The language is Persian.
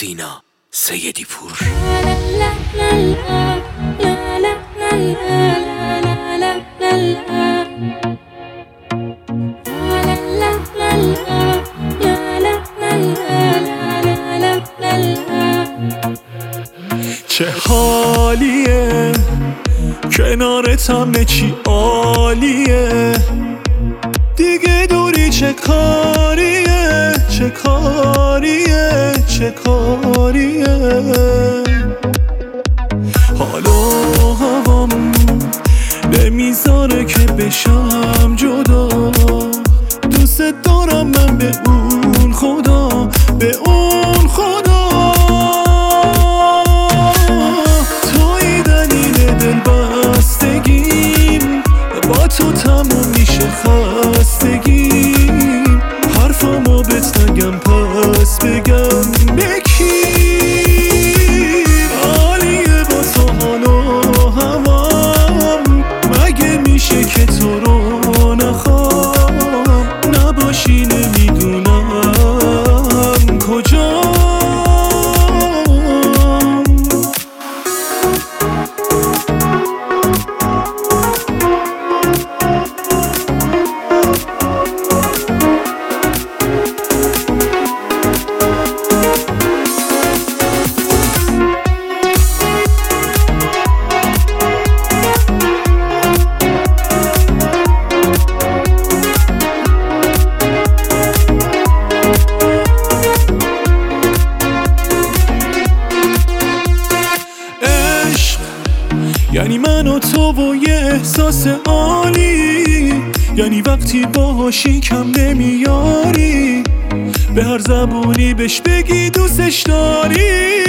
سینا سیدی پور. چه حالیه کنارت همه چی عالیه، دیگه دوری چه کاریه چه کاریه چه کاریه. حالا هوام نمیذاره که بشم جدا، دوست دارم من به اون خدا، به اون خدا. توی دلیل دل بستگیم، با تو تموم میشه خستگیم، حرفامو بهت نگم پس بگم به کی؟ عالیه با تو حالا هوام، مگه میشه که تو رو نخوام؟ نباشی نمیدونم کجا. یعنی من و تو و یه احساس عالی، یعنی وقتی باهاشی کم نمیاری، به هر زبونی بهش بگی دوستش داری.